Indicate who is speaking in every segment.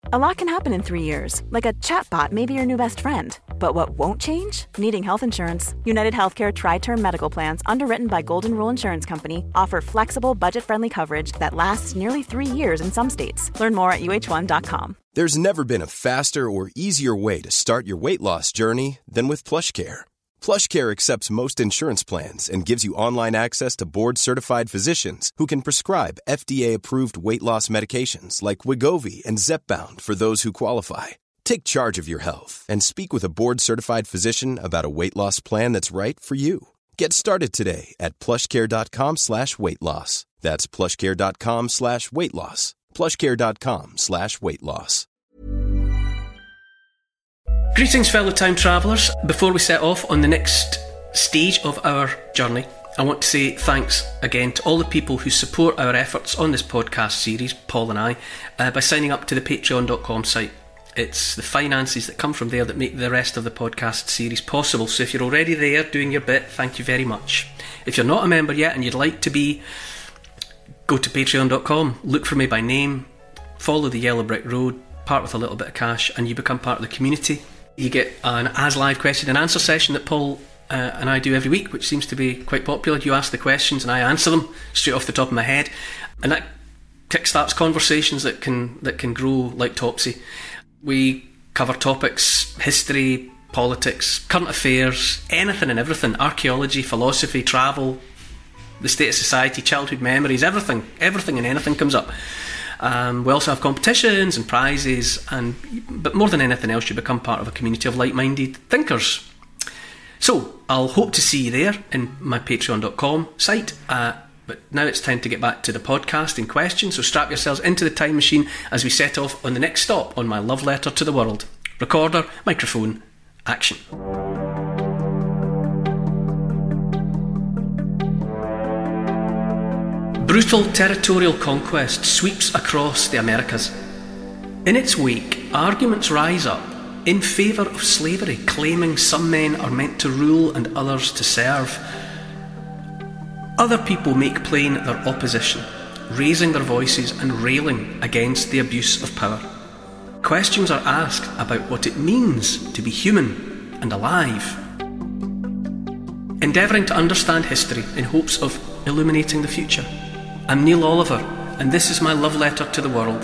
Speaker 1: A lot can happen in 3 years, like a chatbot may be your new best friend. But what won't change? Needing health insurance. United Healthcare Tri-Term Medical Plans, underwritten by Golden Rule Insurance Company, offer flexible, budget-friendly coverage that lasts nearly 3 years in some states. Learn more at uh1.com.
Speaker 2: There's never been a faster or easier way to start your weight loss journey than with PlushCare. PlushCare accepts most insurance plans and gives you online access to board-certified physicians who can prescribe FDA-approved weight loss medications like Wegovy and Zepbound for those who qualify. Take charge of your health and speak with a board-certified physician about a weight loss plan that's right for you. Get started today at plushcare.com/weight loss. That's plushcare.com/weight loss. plushcare.com/weight loss.
Speaker 3: Greetings, fellow time travellers. Before we set off on the next stage of our journey, I want to say thanks again to all the people who support our efforts on this podcast series, Paul and I, by signing up to the patreon.com site. It's the finances that come from there that make the rest of the podcast series possible. So if you're already there doing your bit, thank you very much. If you're not a member yet and you'd like to be, go to patreon.com, look for me by name, follow the yellow brick road, part with a little bit of cash, and you become part of the community. You get an as live question and answer session that Paul and I do every week, which seems to be quite popular. You ask the questions and I answer them straight off the top of my head, and that kickstarts conversations that can grow like topsy. We cover topics: history, politics, current affairs, anything and everything, archaeology, philosophy, travel, the state of society, childhood memories, everything and anything comes up. We also have competitions and prizes, but more than anything else, you become part of a community of like-minded thinkers. So I'll hope to see you there in my patreon.com site. But now it's time to get back to the podcast in question, so strap yourselves into the time machine as we set off on the next stop on my love letter to the world. Recorder, microphone, action. Brutal territorial conquest sweeps across the Americas. In its wake, arguments rise up in favour of slavery, claiming some men are meant to rule and others to serve. Other people make plain their opposition, raising their voices and railing against the abuse of power. Questions are asked about what it means to be human and alive. Endeavouring to understand history in hopes of illuminating the future. I'm Neil Oliver, and this is my love letter to the world.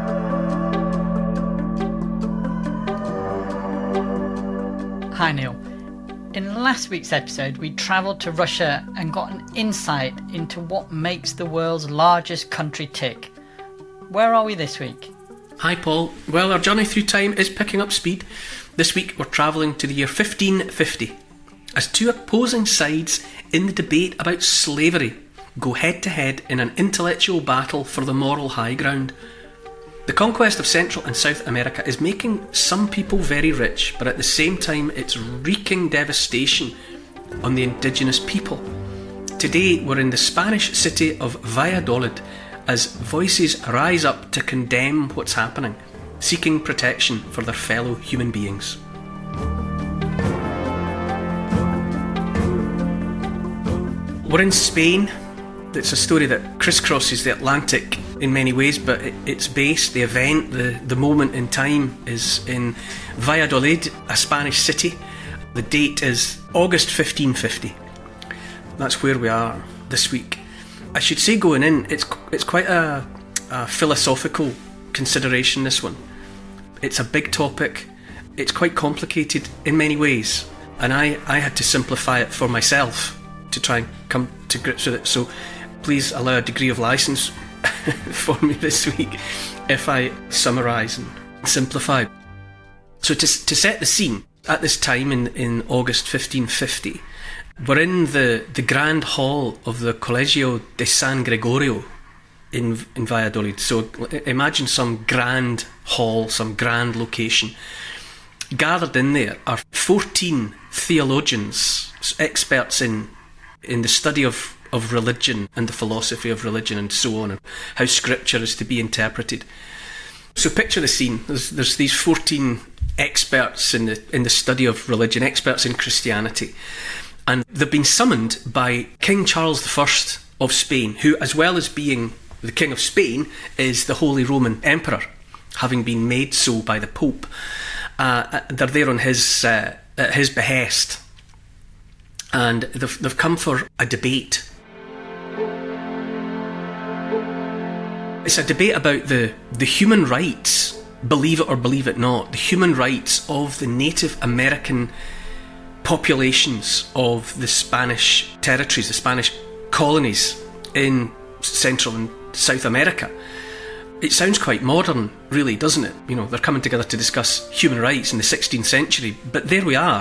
Speaker 4: Hi Neil. In last week's episode, we travelled to Russia and got an insight into what makes the world's largest country tick. Where are we this week?
Speaker 3: Hi Paul. Well, our journey through time is picking up speed. This week we're travelling to the year 1550, as two opposing sides in the debate about slavery go head to head in an intellectual battle for the moral high ground. The conquest of Central and South America is making some people very rich, but at the same time it's wreaking devastation on the indigenous people. Today we're in the Spanish city of Valladolid as voices rise up to condemn what's happening, seeking protection for their fellow human beings. We're in Spain. It's a story that crisscrosses the Atlantic in many ways, but its base, the event, the moment in time is in Valladolid, a Spanish city. The date is August 1550. That's where we are this week. I should say going in, it's quite a philosophical consideration, this one. It's a big topic. It's quite complicated in many ways, and I had to simplify it for myself to try and come to grips with it. So please allow a degree of licence for me this week if I summarise and simplify. So to set the scene, at this time in August 1550, we're in the grand hall of the Colegio de San Gregorio in Valladolid. So imagine some grand hall, some grand location. Gathered in there are 14 theologians, experts in the study of religion and the philosophy of religion and so on, and how scripture is to be interpreted. So picture the scene. There's these 14 experts in the study of religion, experts in Christianity, and they've been summoned by King Charles I of Spain, who, as well as being the King of Spain, is the Holy Roman Emperor. having been made so by the Pope. They're there on at his behest, and they've come for a debate. It's a debate about the human rights, believe it or believe it not, the human rights of the Native American populations of the Spanish territories, the Spanish colonies in Central and South America. It sounds quite modern, really, doesn't it? You know, they're coming together to discuss human rights in the 16th century, but there we are.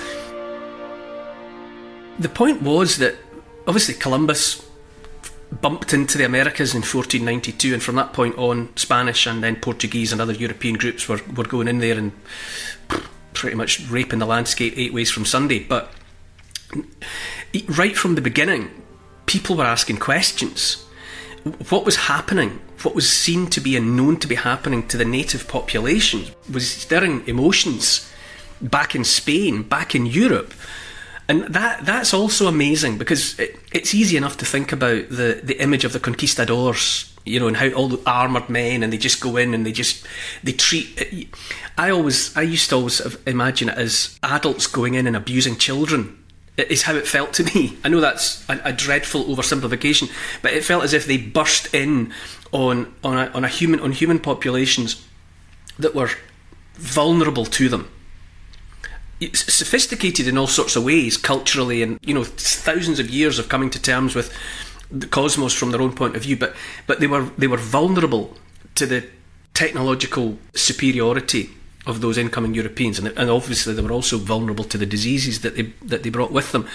Speaker 3: The point was that, obviously, Columbus bumped into the Americas in 1492, and from that point on, Spanish and then Portuguese and other European groups were going in there and pretty much raping the landscape 8 ways from Sunday. But right from the beginning, people were asking questions. What was happening, what was seen to be and known to be happening to the native population, was stirring emotions back in Spain, back in Europe. And that's also amazing, because it's easy enough to think about the image of the conquistadors, you know, and how all the armoured men, and they just go in and they treat. I used to always imagine it as adults going in and abusing children. It is how it felt to me. I know that's a dreadful oversimplification, but it felt as if they burst in on human populations that were vulnerable to them. It's sophisticated in all sorts of ways, culturally, and, you know, thousands of years of coming to terms with the cosmos from their own point of view, but they were vulnerable to the technological superiority of those incoming Europeans, and obviously they were also vulnerable to the diseases that they brought with them.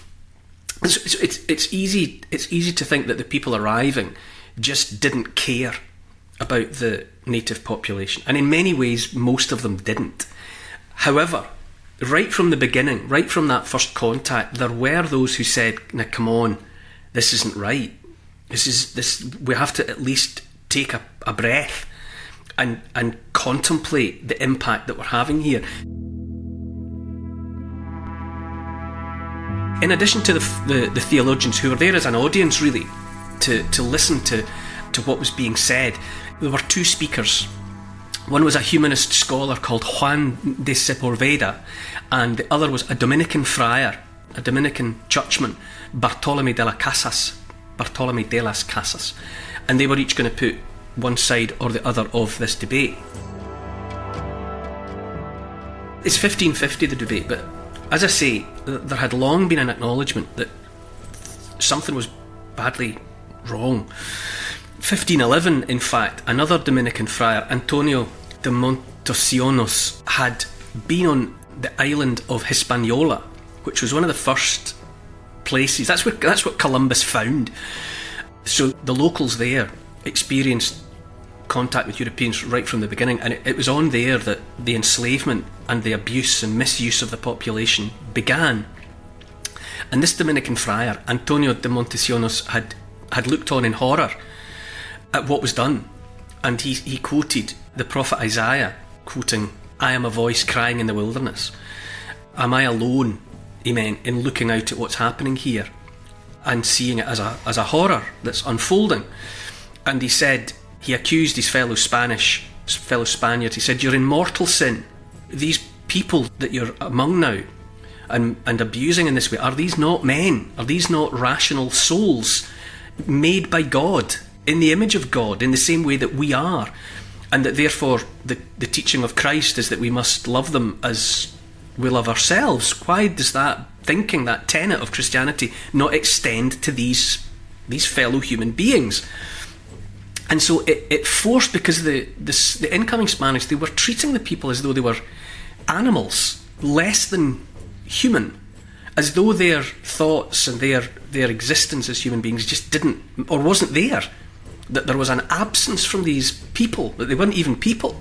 Speaker 3: It's easy to think that the people arriving just didn't care about the native population, and in many ways most of them didn't. However, right from the beginning, right from that first contact, there were those who said, "Now, come on, this isn't right. We have to at least take a breath and contemplate the impact that we're having here." In addition to the theologians who were there as an audience, really, to listen to what was being said, there were two speakers. One was a humanist scholar called Juan de Sepulveda, and the other was a Dominican friar, a Dominican churchman, Bartolomé de las Casas. And they were each going to put one side or the other of this debate. It's 1550, the debate, but as I say, there had long been an acknowledgement that something was badly wrong. 1511, in fact, another Dominican friar, Antonio de Montesinos, had been on the island of Hispaniola, which was one of the first places. That's what Columbus found. So the locals there experienced contact with Europeans right from the beginning, and it was on there that the enslavement and the abuse and misuse of the population began. And this Dominican friar, Antonio de Montesinos, had looked on in horror at what was done, and he quoted the prophet Isaiah, quoting, "I am a voice crying in the wilderness." Am I alone, he meant, in looking out at what's happening here and seeing it as a horror that's unfolding? And he accused his fellow Spaniards. He said, "You're in mortal sin. These people that you're among now and abusing in this way, are these not men? Are these not rational souls made by God, in the image of God, in the same way that we are? And that therefore the teaching of Christ is that we must love them as we love ourselves." Why does that thinking, that tenet of Christianity, not extend to these fellow human beings? And so it forced, because the incoming Spanish, they were treating the people as though they were animals, less than human, as though their thoughts and their existence as human beings just didn't, or wasn't there, that there was an absence from these people, that they weren't even people.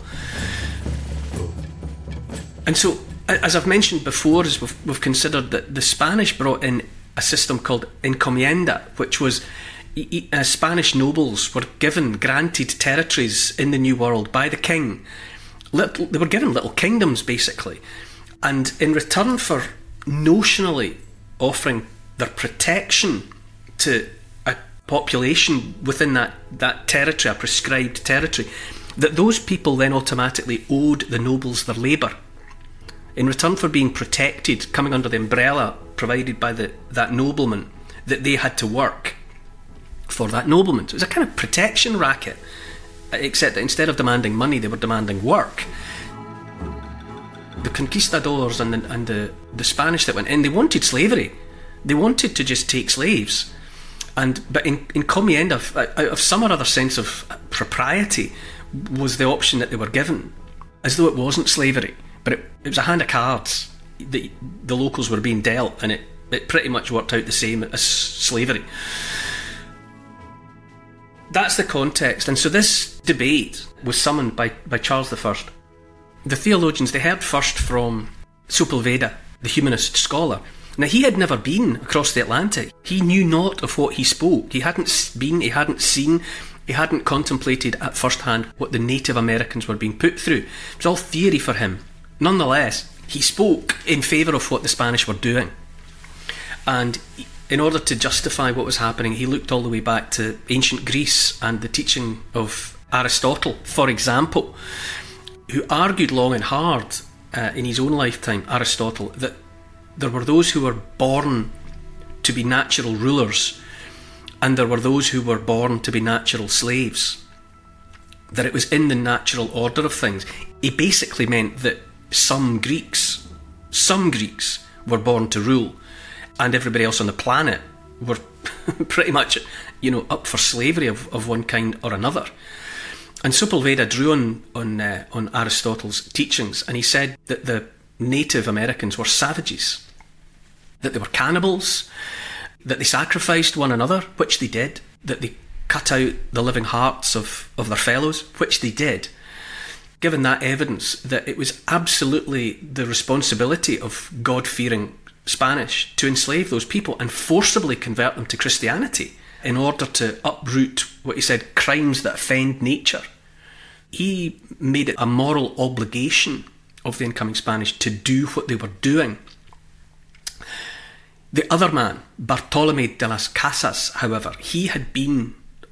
Speaker 3: And so, as I've mentioned before, as we've considered, that the Spanish brought in a system called encomienda, which was Spanish nobles were granted territories in the New World by the king. They were given little kingdoms, basically, and in return for notionally offering their protection to a population within that territory, a prescribed territory, that those people then automatically owed the nobles their labour. In return for being protected, coming under the umbrella provided by that nobleman, that they had to work for that nobleman. So it was a kind of protection racket, except that instead of demanding money, they were demanding work. The conquistadors and the Spanish that went in, they wanted slavery. They wanted to just take slaves. But in Encomienda, out of some or other sense of propriety, was the option that they were given, as though it wasn't slavery. But it was a hand of cards that the locals were being dealt, and it pretty much worked out the same as slavery. That's the context. And so this debate was summoned by Charles I. The theologians, they heard first from Sepulveda, the humanist scholar. Now, he had never been across the Atlantic. He knew not of what he spoke. He hadn't been, he hadn't seen, he hadn't contemplated at first hand what the Native Americans were being put through. It was all theory for him. Nonetheless, he spoke in favour of what the Spanish were doing. And in order to justify what was happening, he looked all the way back to ancient Greece and the teaching of Aristotle, for example, who argued long and hard in his own lifetime, Aristotle, that there were those who were born to be natural rulers and there were those who were born to be natural slaves. That it was in the natural order of things. He basically meant that some Greeks were born to rule, and everybody else on the planet were pretty much, up for slavery of one kind or another. And Sepulveda drew on Aristotle's teachings, and he said that the Native Americans were savages, that they were cannibals, that they sacrificed one another, which they did, that they cut out the living hearts of their fellows, which they did. Given that evidence, that it was absolutely the responsibility of God-fearing Spanish to enslave those people and forcibly convert them to Christianity in order to uproot what he said, crimes that offend nature. He made it a moral obligation of the incoming Spanish to do what they were doing. The other man, Bartolomé de las Casas, however, he had been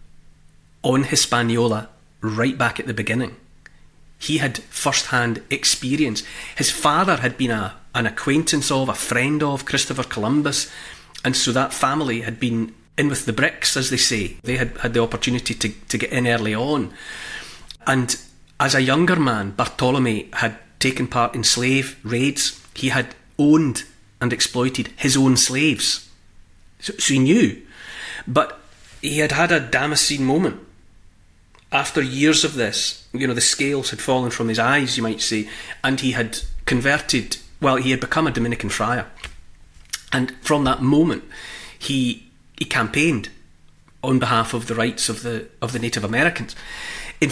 Speaker 3: on Hispaniola right back at the beginning. He had first-hand experience. His father had been an acquaintance of, a friend of Christopher Columbus, and so that family had been in with the bricks, as they say. They had the opportunity to get in early on. And as a younger man, Bartolomé had taken part in slave raids. He had owned and exploited his own slaves. So he knew. But he had had a Damascene moment. After years of this, the scales had fallen from his eyes, you might say, and he had converted, he had become a Dominican friar. And from that moment, he campaigned on behalf of the rights of the Native Americans. In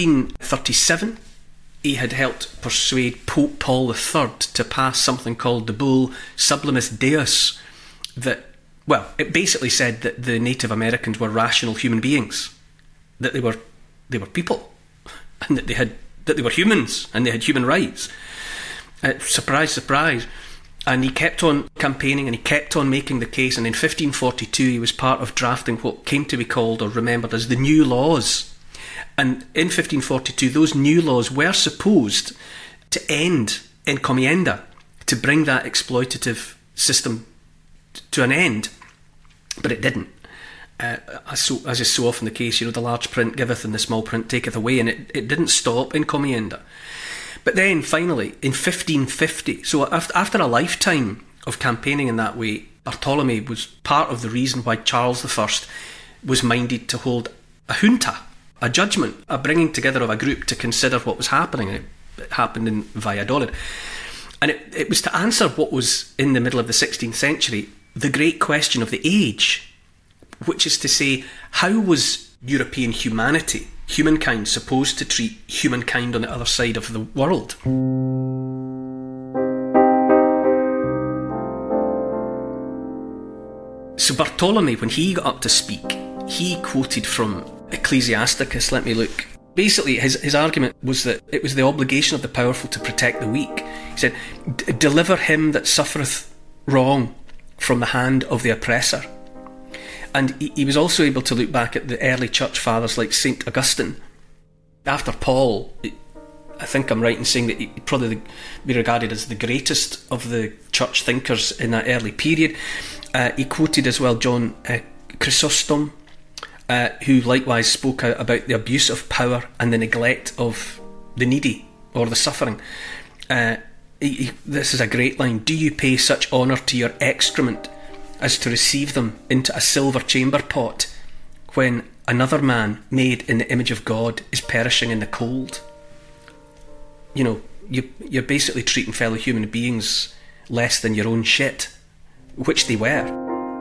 Speaker 3: 1537, he had helped persuade Pope Paul III to pass something called the bull Sublimis Deus, that, it basically said that the Native Americans were rational human beings, that they were people, and that they were humans, and they had human rights. Surprise, surprise. And he kept on campaigning, and he kept on making the case, and in 1542 he was part of drafting what came to be called or remembered as the New Laws. And in 1542 those new laws were supposed to end encomienda, to bring that exploitative system to an end, but it didn't. As is so often the case, the large print giveth and the small print taketh away, and it didn't stop encomienda. But then finally, in 1550, so after a lifetime of campaigning in that way, Bartolomé was part of the reason why Charles I was minded to hold a junta, a judgment, a bringing together of a group to consider what was happening. It happened in Valladolid. And it was to answer what was, in the middle of the 16th century, the great question of the age, which is to say, how was European humankind supposed to treat humankind on the other side of the world? So Bartolomé, when he got up to speak, he quoted from Ecclesiasticus. Let me look. Basically, his argument was that it was the obligation of the powerful to protect the weak. He said, deliver him that suffereth wrong from the hand of the oppressor. And he was also able to look back at the early church fathers like St. Augustine, After Paul, I think I'm right in saying that he'd probably be regarded as the greatest of the church thinkers in that early period. He quoted as well John Chrysostom, who likewise spoke out about the abuse of power and the neglect of the needy or the suffering. This is a great line. Do you pay such honour to your excrement as to receive them into a silver chamber pot when another man made in the image of God is perishing in the cold? You know, you're basically treating fellow human beings less than your own shit, which they were.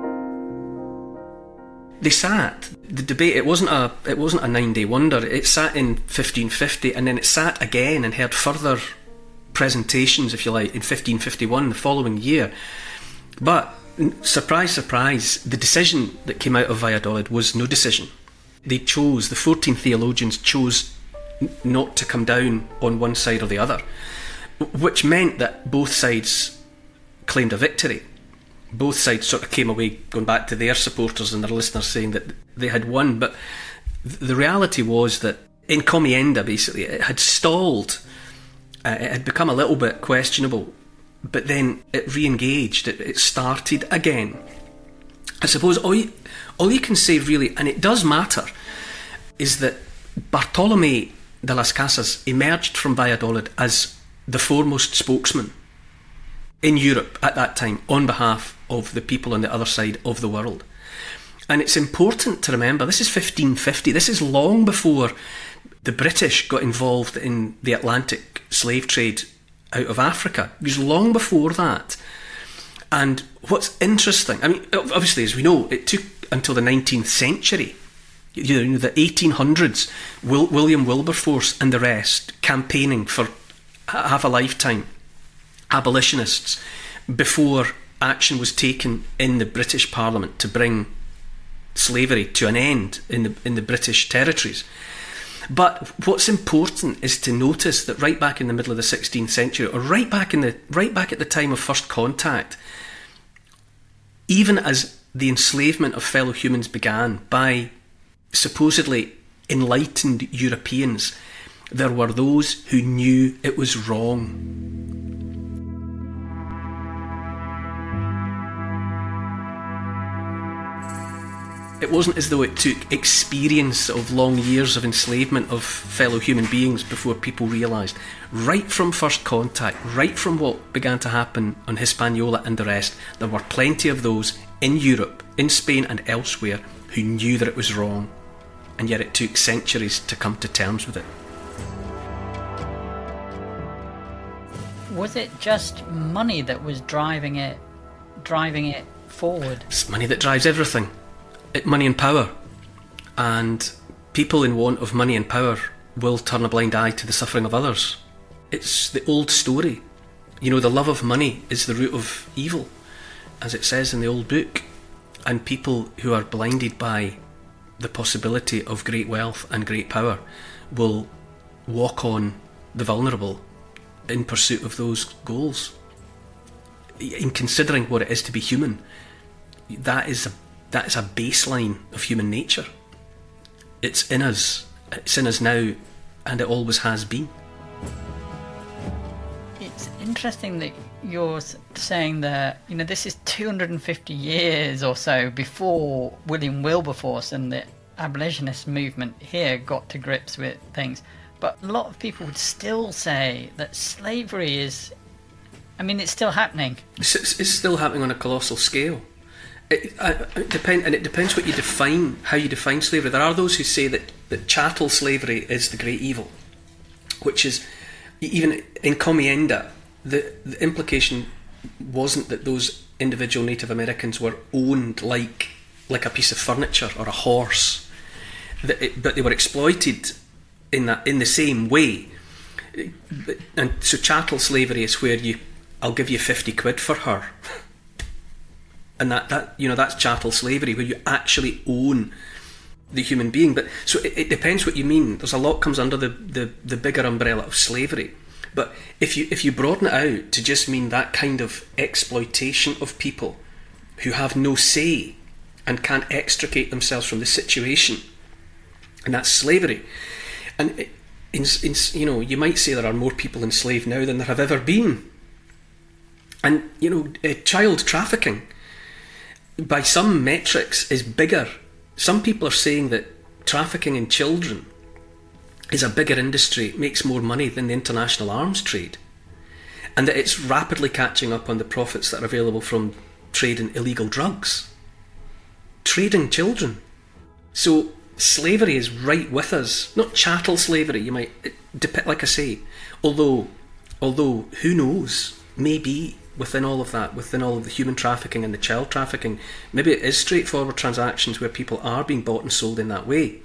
Speaker 3: They sat. The debate, it wasn't a 9-day wonder. It sat in 1550, and then it sat again and heard further presentations, if you like, in 1551, the following year. But surprise, surprise, the decision that came out of Valladolid was no decision. The 14 theologians chose not to come down on one side or the other, which meant that both sides claimed a victory. Both sides sort of came away going back to their supporters and their listeners saying that they had won. But the reality was that in Encomienda, basically, it had stalled. It had become a little bit questionable, but then it re-engaged. It started again. I suppose all you can say really, and it does matter, is that Bartolomé de las Casas emerged from Valladolid as the foremost spokesman in Europe at that time on behalf of the people on the other side of the world. And it's important to remember, this is 1550, this is long before the British got involved in the Atlantic slave trade out of Africa. It was long before that. And what's interesting, I mean, obviously, as we know, it took until the 19th century, you know, the 1800s, William Wilberforce and the rest campaigning for half a lifetime, abolitionists, before action was taken in the British Parliament to bring slavery to an end in the British territories. But what's important is to notice that right back in the middle of the 16th century, or right back at the time of first contact, even as the enslavement of fellow humans began by supposedly enlightened Europeans, there were those who knew it was wrong. It wasn't as though it took experience of long years of enslavement of fellow human beings before people realised. Right from first contact, right from what began to happen on Hispaniola and the rest, there were plenty of those in Europe, in Spain and elsewhere, who knew that it was wrong, and yet it took centuries to come to terms with it.
Speaker 4: Was it just money that was driving it forward?
Speaker 3: It's money that drives everything. Money and power. And people in want of money and power will turn a blind eye to the suffering of others. It's the old story. You know, the love of money is the root of evil, as it says in the old book. And people who are blinded by the possibility of great wealth and great power will walk on the vulnerable in pursuit of those goals. In considering what it is to be human, that is a baseline of human nature. It's in us now, and it always has been.
Speaker 4: It's interesting that you're saying that, you know, this is 250 years or so before William Wilberforce and the abolitionist movement here got to grips with things. But a lot of people would still say that slavery is, I mean, it's still happening.
Speaker 3: It's still happening on a colossal scale. It depends how you define slavery. There are those who say that chattel slavery is the great evil, which is, even in Encomienda, the implication wasn't that those individual Native Americans were owned like a piece of furniture or a horse, but they were exploited in the same way. And so chattel slavery is where I'll give you 50 quid for her. And that's chattel slavery, where you actually own the human being. But so it depends what you mean. There's a lot comes under the bigger umbrella of slavery. But if you broaden it out to just mean that kind of exploitation of people who have no say and can't extricate themselves from the situation, and that's slavery. And you might say there are more people enslaved now than there have ever been. And, child trafficking, by some metrics, is bigger. Some people are saying that trafficking in children is a bigger industry, makes more money than the international arms trade, and that it's rapidly catching up on the profits that are available from trade in illegal drugs. Trading children. So slavery is right with us. Not chattel slavery, you might depict, like I say. Although who knows, maybe within all of that, within all of the human trafficking and the child trafficking, maybe it is straightforward transactions where people are being bought and sold in that way.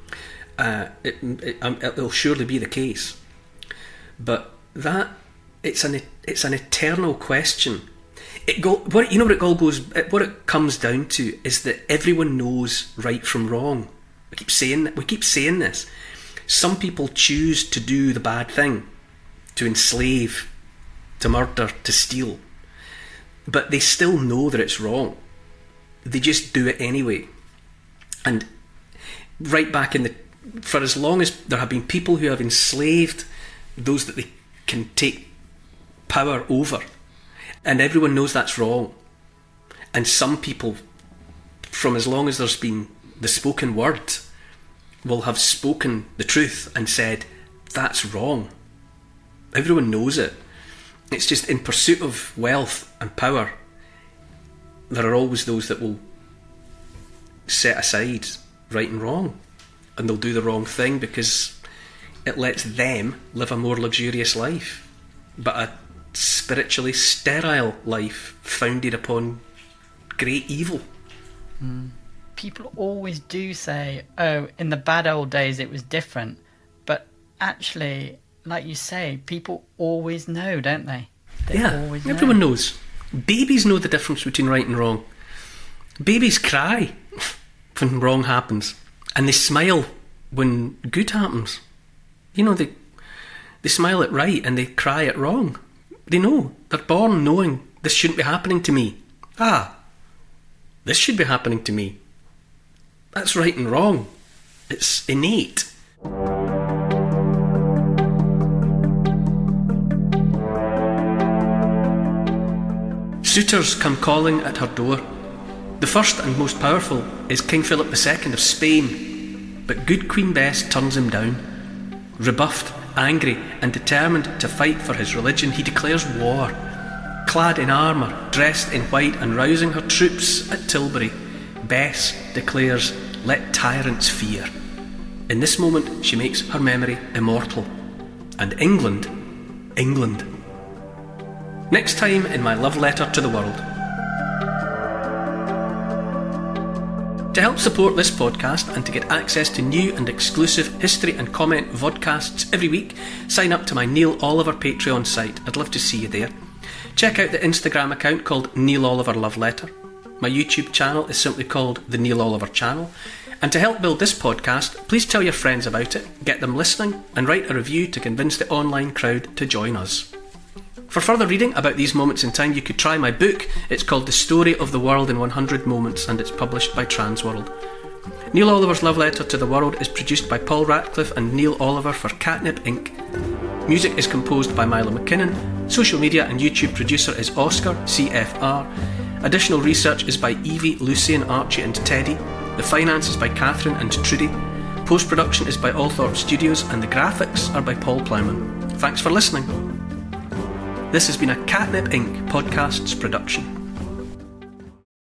Speaker 3: It'll surely be the case. But that, it's an eternal question. What it comes down to is that everyone knows right from wrong. We keep saying this. Some people choose to do the bad thing, to enslave, to murder, to steal, but they still know that it's wrong. They just do it anyway. And right back for as long as there have been people who have enslaved those that they can take power over, and everyone knows that's wrong. And some people, from as long as there's been the spoken word, will have spoken the truth and said, that's wrong. Everyone knows it. It's just in pursuit of wealth and power, there are always those that will set aside right and wrong, and they'll do the wrong thing because it lets them live a more luxurious life, but a spiritually sterile life founded upon great evil.
Speaker 4: People always do say, oh, in the bad old days it was different, but actually, like you say, people always know, don't they? Always know.
Speaker 3: Everyone knows. Babies know the difference between right and wrong. Babies cry when wrong happens, and they smile when good happens. They smile at right and they cry at wrong. They know. They're born knowing this shouldn't be happening to me. This should be happening to me. That's right and wrong. It's innate. Suitors come calling at her door. The first and most powerful is King Philip II of Spain, but good Queen Bess turns him down. Rebuffed, angry and determined to fight for his religion, he declares war. Clad in armour, dressed in white and rousing her troops at Tilbury, Bess declares, let tyrants fear. In this moment she makes her memory immortal. And England. Next time in my love letter to the world. To help support this podcast and to get access to new and exclusive history and comment vodcasts every week, sign up to my Neil Oliver Patreon site. I'd love to see you there. Check out the Instagram account called Neil Oliver Love Letter. My YouTube channel is simply called The Neil Oliver Channel. And to help build this podcast, please tell your friends about it, get them listening, and write a review to convince the online crowd to join us. For further reading about these moments in time, you could try my book. It's called The Story of the World in 100 Moments, and it's published by Transworld. Neil Oliver's Love Letter to the World is produced by Paul Ratcliffe and Neil Oliver for Catnip Inc. Music is composed by Milo McKinnon. Social media and YouTube producer is Oscar, CFR. Additional research is by Evie, Lucian, Archie and Teddy. The finance is by Catherine and Trudy. Post-production is by Althorpe Studios, and the graphics are by Paul Plowman. Thanks for listening. This has been a Catnip Inc. Podcasts production.